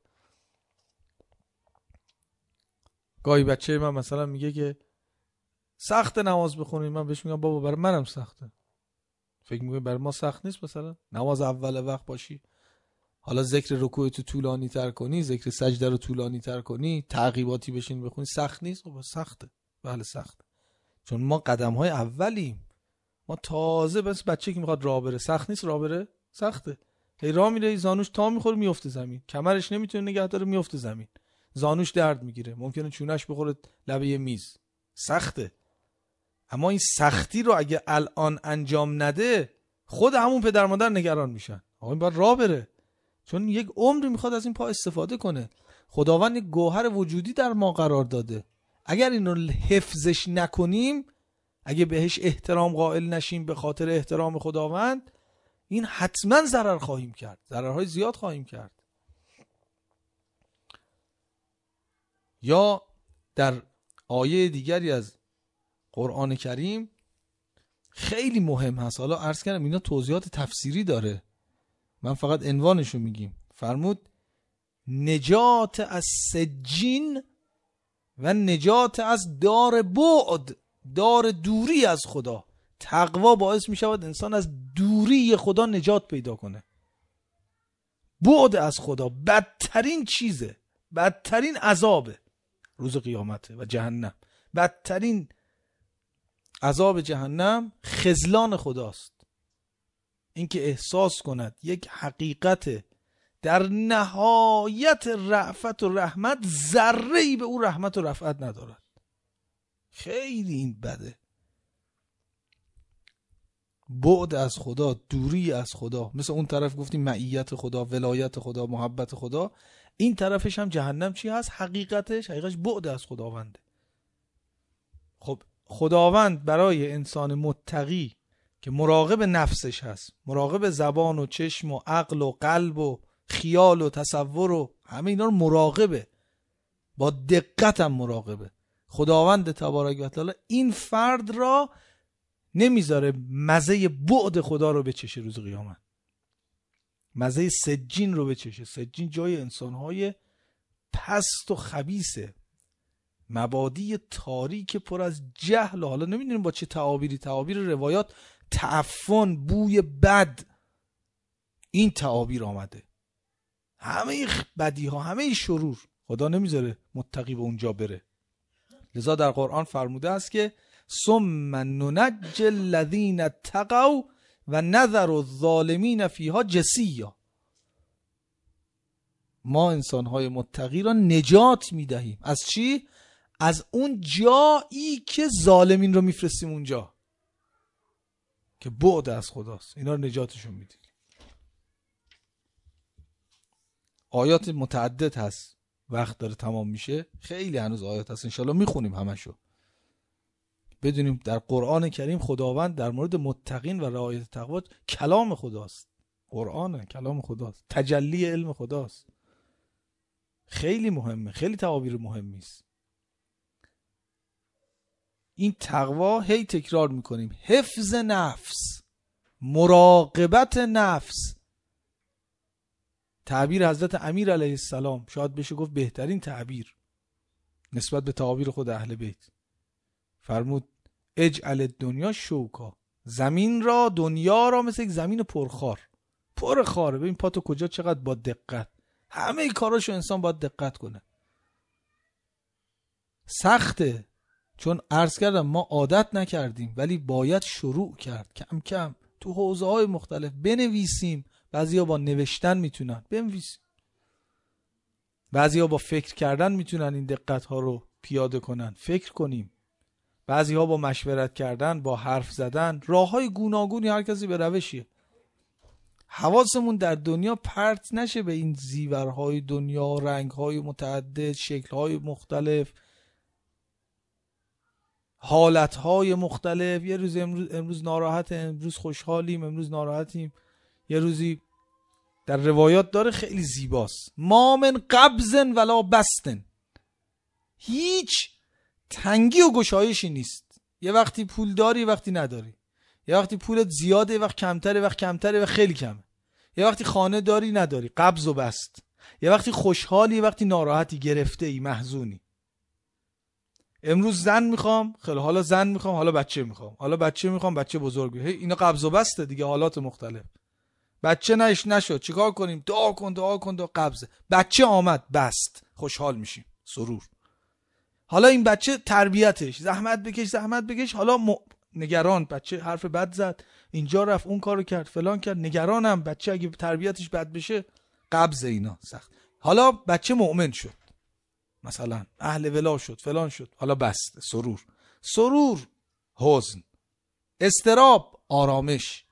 S1: گاهی بچه من مثلا میگه که سخت نماز بخونیم، من بهش میگم بابا برای منم سخته. فکر میکنی برای ما سخت نیست مثلا نماز اول وقت باشی، حالا ذکر رکوع تو طولانی تر کنی، ذکر سجده رو طولانی تر کنی، تعقیباتی بشین بخونی، سخت نیست؟ خب سخته. بله سخته، چون ما قدم های اولیم، ما تازه بس بچه که میخواد راه بره، سخت نیست راه بره؟ سخته. هی راه میره زانوش تا میخوره میفته زمین، کمرش نمیتونه نگه داره میفته زمین، زانوش درد میگیره، ممکنه چونش بخوره لبه میز. سخته. اما این سختی رو اگه الان انجام نده خود همون پدر مادر نگران میشن. آقا این باید راه بره، چون یک عمری میخواد از این پا استفاده کنه. خداوند یک گوهر وجودی در ما قرار داده، اگر اینو حفظش نکنیم، اگه بهش احترام قائل نشیم به خاطر احترام خداوند، این حتما ضرر خواهیم کرد، ضررهای زیاد خواهیم کرد. یا در آیه دیگری از قرآن کریم خیلی مهم هست، حالا عرض کردم اینا توضیحات تفسیری داره، من فقط عنوانشو میگیم. فرمود نجات از سجین و نجات از دار بعد، دار دوری از خدا. تقوا باعث میشود انسان از دوری خدا نجات پیدا کنه. بعد از خدا بدترین چیزه، بدترین عذابه روز قیامته و جهنم. بدترین عذاب جهنم خذلان خداست، اینکه احساس کند یک حقیقت در نهایت رأفت و رحمت ذره‌ای به او رحمت و رفعت ندارد. خیلی این بده. بعد از خدا، دوری از خدا، مثل اون طرف گفتیم معیت خدا، ولایت خدا، محبت خدا، این طرفش هم جهنم چی هست؟ حقیقتش بعد از خداونده. خب خداوند برای انسان متقی که مراقب نفسش هست، مراقب زبان و چشم و عقل و قلب و خیال و تصور و همه اینا رو مراقبه، با دقت هم مراقبه. خداوند تبارک و تعالی این فرد را نمیذاره مزه بعد خدا رو بچشه روز قیامت، مزه سجین رو بچشه. سجین جای انسانهای پست و خبیثه، مبادی تاریک پر از جهل، حالا نمیدونیم با چه تعابیری، تعابیر روایات تعفن، بوی بد، این تعابیر آمده. همه بدی ها، همه شرور، خدا نمیذاره متقی به اونجا بره. لذا در قرآن فرموده است که ثم ننجی الذین اتقوا و نذر الظالمین فیها جثیا. ما انسانهای متقی را نجات میدهیم از چی؟ از اون جایی که ظالمین رو میفرستیم اونجا که بعد از خداست، اینا رو نجاتشون میدیم. آیات متعدد هست، وقت داره تمام میشه، خیلی هنوز آیات هست، انشالله میخونیم همشو. بدونیم در قرآن کریم خداوند در مورد متقین و رعایت تقوا کلام خداست، قرآن کلام خداست، تجلی علم خداست. خیلی مهمه، خیلی تعابیر مهمی است. این تقوا هی تکرار میکنیم، حفظ نفس، مراقبت نفس. تعبیر حضرت امیر علیه السلام شاید بشه گفت بهترین تعبیر نسبت به تعابیر خود اهل بیت. فرمود اجعل الدنیا شوکا، زمین را، دنیا را مثل یک زمین پرخار، پر خاره. ببین پا تو کجا، چقدر با دقت، همه کاراشو انسان باید دقت کنه. سخته، چون عرض کردم ما عادت نکردیم، ولی باید شروع کرد کم کم تو حوزه های مختلف بنویسیم. بعضیا با نوشتن میتونن بنویسیم، بعضیا با فکر کردن میتونن این دقت ها رو پیاده کنن، فکر کنیم. بعضی‌ها با مشورت کردن، با حرف زدن، راه‌های گوناگونی، هر کسی به روشیه. حواسمون در دنیا پرت نشه به این زیورهای دنیا، رنگ‌های متعدد، شکل‌های مختلف، حالت‌های مختلف. یه روز امروز ناراحت، امروز خوشحالیم، امروز ناراحتیم. یه روزی در روایات داره خیلی زیباست، ما من قبض ولا بسطن، هیچ تنگی و گشایشی نیست. یه وقتی پول داری، یه وقتی نداری. یه وقتی پولت زیاده، یه وقت کمتره، یه وقت کمتره، یه وقت خیلی کمه. یه وقتی خانه داری، نداری، قبض و بست. یه وقتی خوشحالی، یه وقتی ناراحتی، گرفته ای، محزونی. امروز زن میخوام، خیلی حالا زن میخوام، حالا بچه میخوام، حالا بچه میخوام، بچه بزرگ. اینا قبض و بسته دیگه، حالات مختلف. بچه نشد، چیکار کنیم؟ دعا کن، دعا کن، دعا. قبضه. بچه آمد، بست، خوشحال میشیم، سرور. حالا این بچه تربیتش، زحمت بکش، حالا نگران، بچه حرف بد زد، اینجا رفت، اون کارو کرد، فلان کرد، نگرانم بچه اگه تربیتش بد بشه. قبض، اینا سخت. حالا بچه مؤمن شد، مثلا اهل ولا شد، فلان شد، حالا بست، سرور، حزن، اضطراب، آرامش،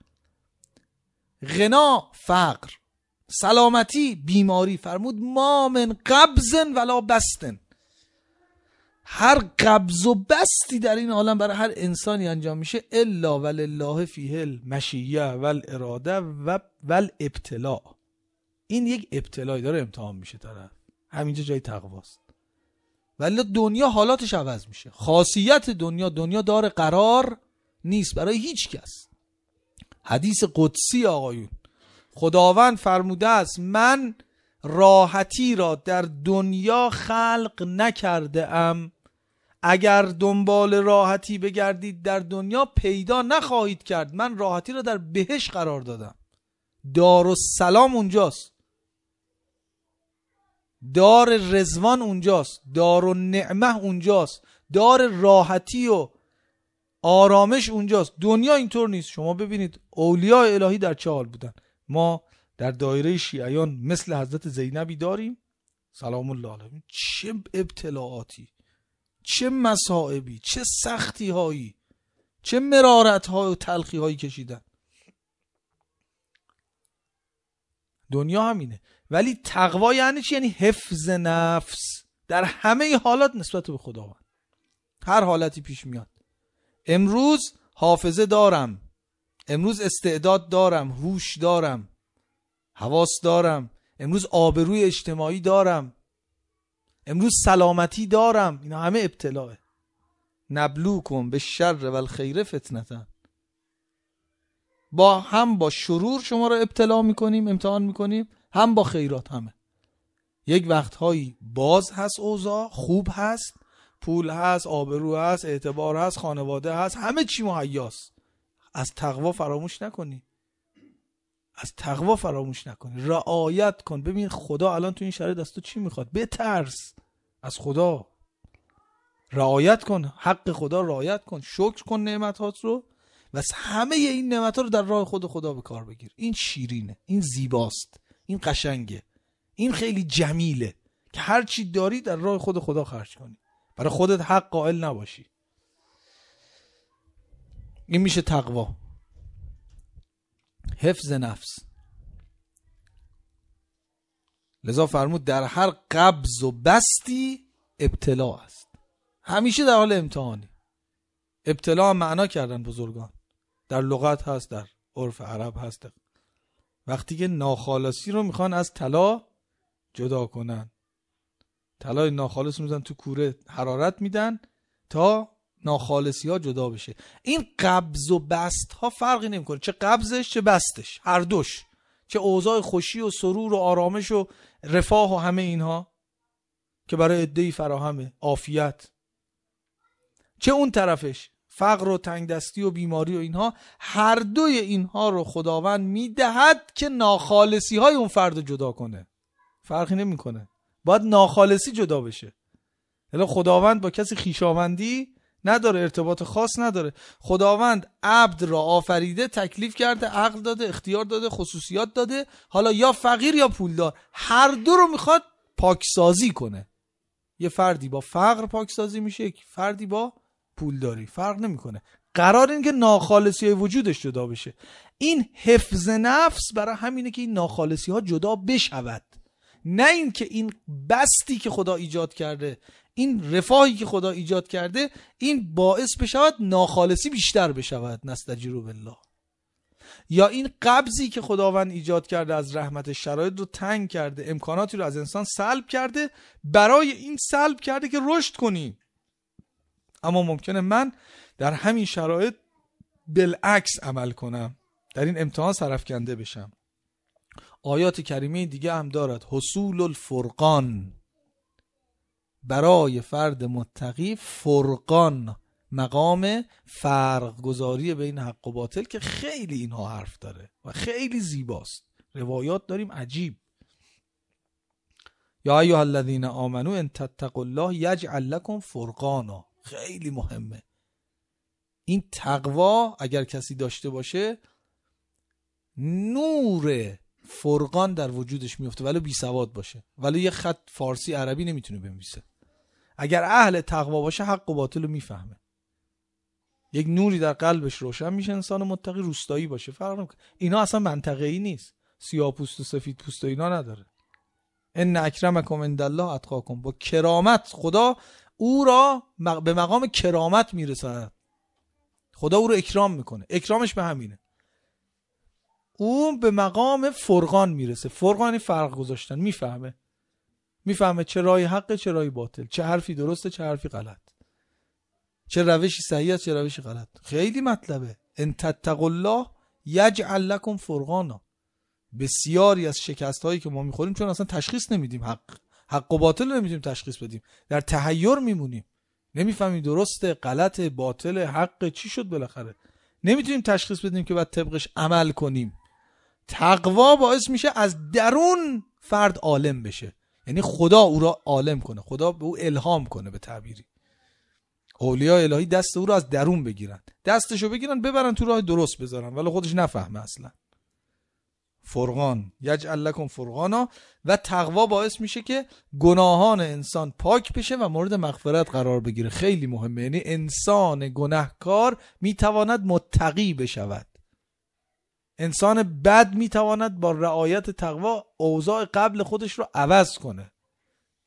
S1: غنا، فقر، سلامتی، بیماری. فرمود ما من قبض ولا بستن. هر قبض و بستی در این عالم برای هر انسانی انجام میشه الا ولله فیه المشیه والاراده والابتلاء. این یک ابتلایی داره، امتحان میشه طرف. همینجا جای تقواست. ولی دنیا حالاتش عوض میشه. خاصیت دنیا دار قرار نیست برای هیچ کس. حدیث قدسی آقایون، خداوند فرموده است من راحتی را در دنیا خلق نکرده ام، اگر دنبال راحتی بگردید در دنیا پیدا نخواهید کرد. من راحتی را در بهشت قرار دادم. دارالسلام اونجاست، دار رضوان اونجاست، دارالنعمه اونجاست، دار راحتی و آرامش اونجاست. دنیا اینطور نیست. شما ببینید اولیاء الهی در چه حال بودن. ما در دایره شیعیان مثل حضرت زینبی داریم سلام الله علیها، چه ابتلاعاتی، چه مصائبی، چه سختی هایی، چه مرارت های و تلخی هایی کشیدن. دنیا همینه. ولی تقوا یعنی چی؟ یعنی حفظ نفس در همه حالات نسبت به خداوند. هر حالتی پیش میاد، امروز حافظه دارم، امروز استعداد دارم، هوش دارم، حواس دارم، امروز آبروی اجتماعی دارم، امروز سلامتی دارم. اینا همه ابتلاه. نبلوکم بالشر و الخیر فتنة. هم با شرور شما رو ابتلا میکنیم، امتحان میکنیم، هم با خیرات. همه یک وقتهایی باز هست، اوضاع خوب هست، پول هست، آبرو هست، اعتبار هست، خانواده هست، همه چی مهیاست. از تقوا فراموش نکنی، از تقوا فراموش نکنی، رعایت کن. ببین خدا الان تو این شرایط از تو چی میخواد. بترس از خدا، رعایت کن حق خدا، رعایت کن، شکر کن نعمتات رو و همه این نعمتات رو در راه خدا به کار بگیر. این شیرینه، این زیباست، این قشنگه، این خیلی جمیله که هر چی داری در راه خدا خرج کنی، برای خودت حق قائل نباشی. این میشه تقوا. حفظ نفس. لذا فرمود در هر قبض و بستی ابتلا است. همیشه در حال امتحانی. ابتلا هم معنا کردن بزرگان، در لغت هست، در عرف عرب هست. وقتی که ناخالصی رو میخوان از طلا جدا کنن، طلای ناخالص میزن تو کوره، حرارت میدن تا ناخالصی ها جدا بشه. این قبض و بست ها فرقی نمیکنه، چه قبضش چه بستش، هر دوش، چه اوضاع خوشی و سرور و آرامش و رفاه و همه اینها که برای عده‌ای فراهمه، عافیت، چه اون طرفش فقر و تنگدستی و بیماری و اینها. هر دوی اینها رو خداوند میدهد که ناخالصی های اون فرد جدا کنه. فرقی نمیکنه، باید ناخالصی جدا بشه. الا خداوند با کسی خویشاوندی نداره، ارتباط خاص نداره. خداوند عبد را آفریده، تکلیف کرده، عقل داده، اختیار داده، خصوصیات داده، حالا یا فقیر یا پولدار، هر دو رو میخواد پاکسازی کنه. یه فردی با فقر پاکسازی میشه، یک فردی با پولداری، فرق نمیکنه. قرار این که ناخالصی های وجودش جدا بشه. این حفظ نفس برای همینه که این ناخالصی ها جدا بشود، نه این که این بستی که خدا ایجاد کرده، این رفاهی که خدا ایجاد کرده، این باعث بشود ناخالصی بیشتر بشود. نستجیروا بالله. یا این قبضی که خداوند ایجاد کرده از رحمت، شرایط رو تنگ کرده، امکاناتی رو از انسان سلب کرده، برای این سلب کرده که رشد کنی. اما ممکنه من در همین شرایط بالعکس عمل کنم، در این امتحان سرفکنده بشم. آیات کریمه دیگه هم دارد. حصول الفرقان، برای فرد متقی فرقان، مقام فرق گذاری بین حق و باطل، که خیلی اینها حرف داره و خیلی زیباست. روایات داریم عجیب. یا ایها الذین آمنو ان تتقوا الله یجعل لکم فرقانا. خیلی مهمه. این تقوا اگر کسی داشته باشه، نور فرقان در وجودش میفته، ولی بی سواد باشه، ولی یه خط فارسی عربی نمیتونه بنویسه. اگر اهل تقوا باشه حق و باطل رو میفهمه، یک نوری در قلبش روشن میشه. انسان متقی روستایی باشه، فرق نمیکنه. اینا اصلا منطقه‌ای نیست، سیاه پوست و سفید پوست و اینا نداره. ان اکرمکم عند الله اتقاکم. با کرامت خدا او را به مقام کرامت میرساند. خدا او رو اکرام میکنه. اکرامش به همینه. اون به مقام فرقان میرسه. فرقانی فرق گذاشتن. میفهمه چه رای حقه چه رای باطل، چه حرفی درسته چه حرفی غلط، چه روشی صحیحه چه روشی غلط. خیلی مطلبه. ان تتقوا الله یجعل لکم فرقانا. بسیاری از شکست هایی که ما میخوریم چون اصلا تشخیص نمیدیم، حق و باطل رو نمیتونیم تشخیص بدیم، در تحیر میمونیم، نمیفهمیم درسته غلط، باطل، حق چی شد، بالاخره نمیتونیم تشخیص بدیم که باید طبقش عمل کنیم. تقوا باعث میشه از درون فرد عالم بشه، یعنی خدا او را عالم کنه، خدا به او الهام کنه. به تعبیری اولیاء الهی دست او را از درون بگیرن، دستشو بگیرن ببرن تو راه درست بذارن، ولی خودش نفهمه اصلا. فرقان، یجعل لکم فرقانا. و تقوا باعث میشه که گناهان انسان پاک بشه و مورد مغفرت قرار بگیره. خیلی مهمه. یعنی انسان گناهکار میتواند متقی بشود، انسان بد میتواند با رعایت تقوا اوضاع قبل خودش رو عوض کنه،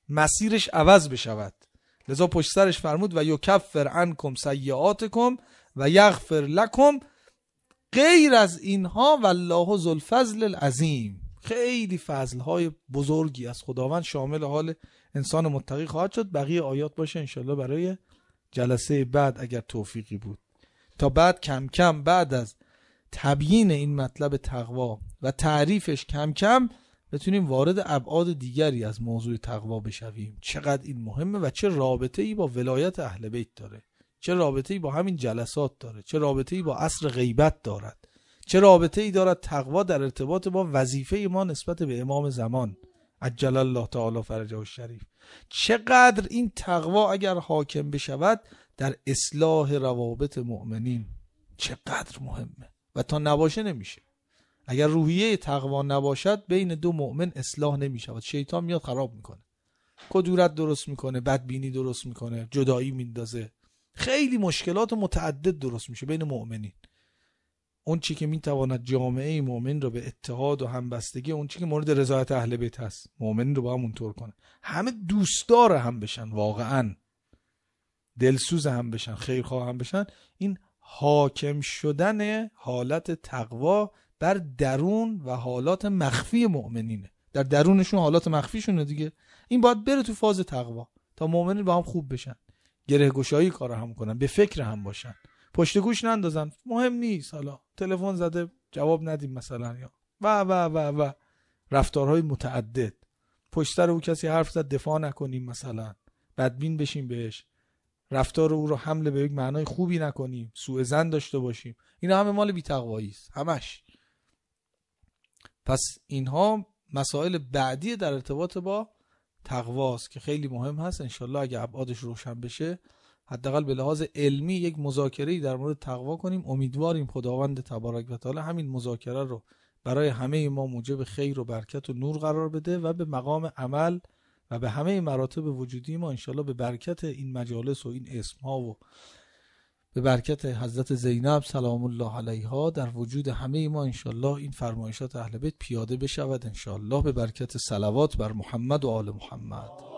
S1: مسیرش عوض بشود. لذا پشت سرش فرمود و یکفر عنکم سیئاتکم و یغفر لکم. غیر از اینها والله ذو الفضل العظیم. خیلی فضلهای بزرگی از خداوند شامل حال انسان متقی خواهد شد. بقیه آیات باشه انشالله برای جلسه بعد اگر توفیقی بود، تا بعد کم کم بعد از تبیین این مطلب تقوا و تعریفش کم کم بتونیم وارد ابعاد دیگری از موضوع تقوا بشویم. چقدر این مهمه و چه رابطه‌ای با ولایت اهل بیت داره، چه رابطه‌ای با همین جلسات داره، چه رابطه‌ای با عصر غیبت دارد، چه رابطه‌ای دارد تقوا در ارتباط با وظیفه ما نسبت به امام زمان عجل الله تعالی فرجه الشریف. چقدر این تقوا اگر حاکم بشود در اصلاح روابط مؤمنین چقدر مهمه و تا نباشه نمیشه. اگر روحیه تقوا نباشد بین دو مؤمن اصلاح نمیشود. شیطان میاد خراب میکنه، کدورت درست میکنه، بدبینی درست میکنه، جدایی میندازه، خیلی مشکلات متعدد درست میشه بین مؤمنین. اون چی که میتواند جامعه مؤمن رو به اتحاد و همبستگی، اون چی که مورد رضایت اهل بیت هست، مؤمن رو با هم اونطور کنه، همه دوستدار هم بشن، واقعا دلسوز هم بشن، خیرخواه هم بشن، این حاکم شدن حالت تقوا بر درون و حالات مخفی مؤمنینه. در درونشون حالات مخفیشونه دیگه. این باید بره تو فاز تقوا تا مؤمنین با هم خوب بشن، گره گشایی کار هم کنن، به فکر هم باشن، پشت گوش نندازن. مهم نیست حالا تلفن زده جواب ندیم مثلا، یا و رفتارهای متعدد، پشت سر او کسی حرف زد دفاع نکنیم مثلا، بدبین بشیم بهش، رفتار او رو حمله به یک معنای خوبی نکنیم، سوء ظن داشته باشیم. اینا همه مال بی‌تقوایی است همش. پس اینها مسائل بعدی در ارتباط با تقواست که خیلی مهم هست. انشالله اگه ابعادش روشن بشه، حداقل به لحاظ علمی یک مذاکره‌ای در مورد تقوا کنیم. امیدواریم خداوند تبارک و تعالی همین مذاکره رو برای همه ما موجب خیر و برکت و نور قرار بده و به مقام عمل و به همه مراتب وجودی ما انشالله به برکت این مجالس و این اسمها و به برکت حضرت زینب سلام الله علیها در وجود همه ما انشالله این فرمایشات اهل بیت پیاده بشود انشالله، به برکت صلوات بر محمد و آل محمد.